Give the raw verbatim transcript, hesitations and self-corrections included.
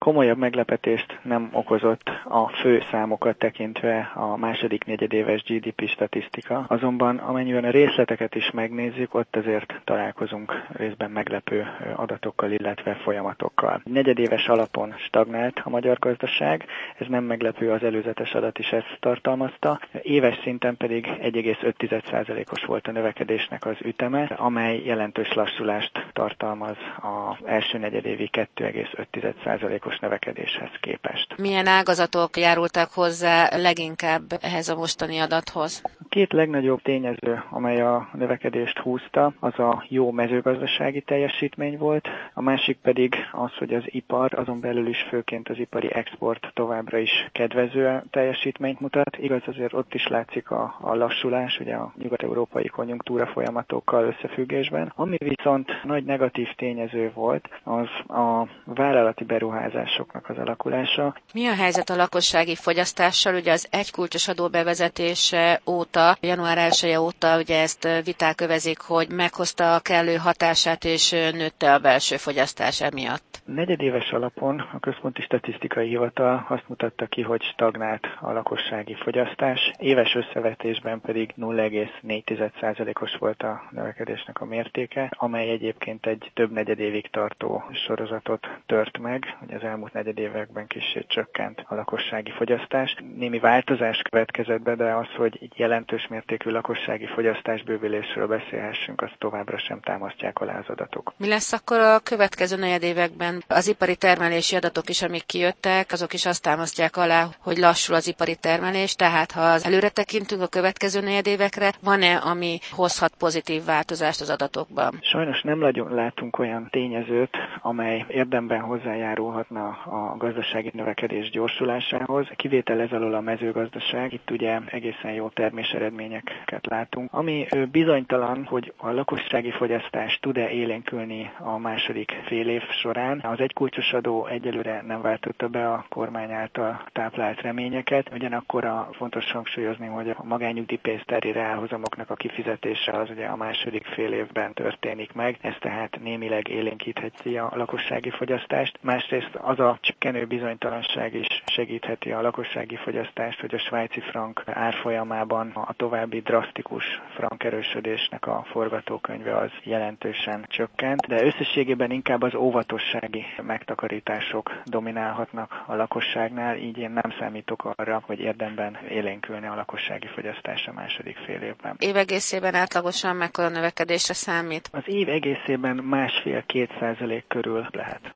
Komolyabb meglepetést nem okozott a fő számokat tekintve a második negyedéves gé dé pé statisztika, azonban amennyiben a részleteket is megnézzük, ott azért találkozunk részben meglepő adatokkal, illetve folyamatokkal. Negyedéves alapon stagnált a magyar gazdaság, ez nem meglepő, az előzetes adat is ezt tartalmazta, éves szinten pedig egy egész öt százalékos volt a növekedésnek az üteme, amely jelentős lassulást tartalmaz az első negyedévi kettő egész öt százalékos növekedéshez képest. Milyen ágazatok járultak hozzá leginkább ehhez a mostani adathoz? A két legnagyobb tényező, amely a növekedést húzta, az a jó mezőgazdasági teljesítmény volt, a másik pedig az, hogy az ipar, azon belül is főként az ipari export továbbra is kedvező teljesítményt mutat. Igaz, azért ott is látszik a, a lassulás, ugye a nyugat-európai konjunktúra folyamatokkal összefüggésben. Ami viszont nagy negatív tényező volt, az a vállalati beruházásoknak az alakulása. Mi a helyzet a lakossági fogyasztással? Ugye az egykulcsos adó bevezetése óta, január elseje óta ugye ezt viták övezik, hogy meghozta a kellő hatását és nőtte a belső fogyasztás emiatt. Negyedéves alapon a Központi Statisztikai Hivatal azt mutatta ki, hogy stagnált a lakossági fogyasztás, éves összevetésben pedig nulla egész négy százalékos volt a növekedésnek a mértéke, amely egyébként egy több negyedévig tartó sorozatot tört meg, hogy az elmúlt negyedévekben kissé csökkent a lakossági fogyasztás. Némi változás következett be, de az, hogy egy jelentős mértékű lakossági fogyasztásbővülésről beszélhessünk, azt továbbra sem támasztják alá az adatok. Mi lesz akkor a következő negyedévekben? Az ipari termelési adatok is, amik kijöttek, azok is azt támasztják alá, hogy lassul az ipari termelés, tehát ha az előre tekintünk a következő negyedévekre, van-e, ami hozhat pozitív változást az adatokban? Sajnos nem nagyon látunk olyan tényezőt, amely érdemben hozzájárulhatna a gazdasági növekedés gyorsulásához. Kivétel ez alól a mezőgazdaság, itt ugye egészen jó terméseredményeket látunk. Ami bizonytalan, hogy a lakossági fogyasztás tud-e élénkülni a második fél év során. Az egykulcsos adó egyelőre nem váltotta be a kormány által táplált reményeket, ugyanakkor a fontos hangsúlyozni, hogy a magánnyugdíjpénztári reálhozamoknak a kifizetése az ugye a második fél évben történik meg, ez tehát némileg élénkítheti a lakossági fogyasztást. Másrészt az a csökkenő bizonytalanság is segítheti a lakossági fogyasztást, hogy a svájci frank árfolyamában a további drasztikus frankerősödésnek a forgatókönyve az jelentősen csökkent, de összességében inkább az óvatossági megtakarítások dominálhatnak a lakosságnál, így én nem számítok arra, hogy érdemben élénkülne a lakossági fogyasztás a második fél évben. Év egészében átlagosan mekkora növekedésre számít? Az év egészében másfél-két százalék körül lehet.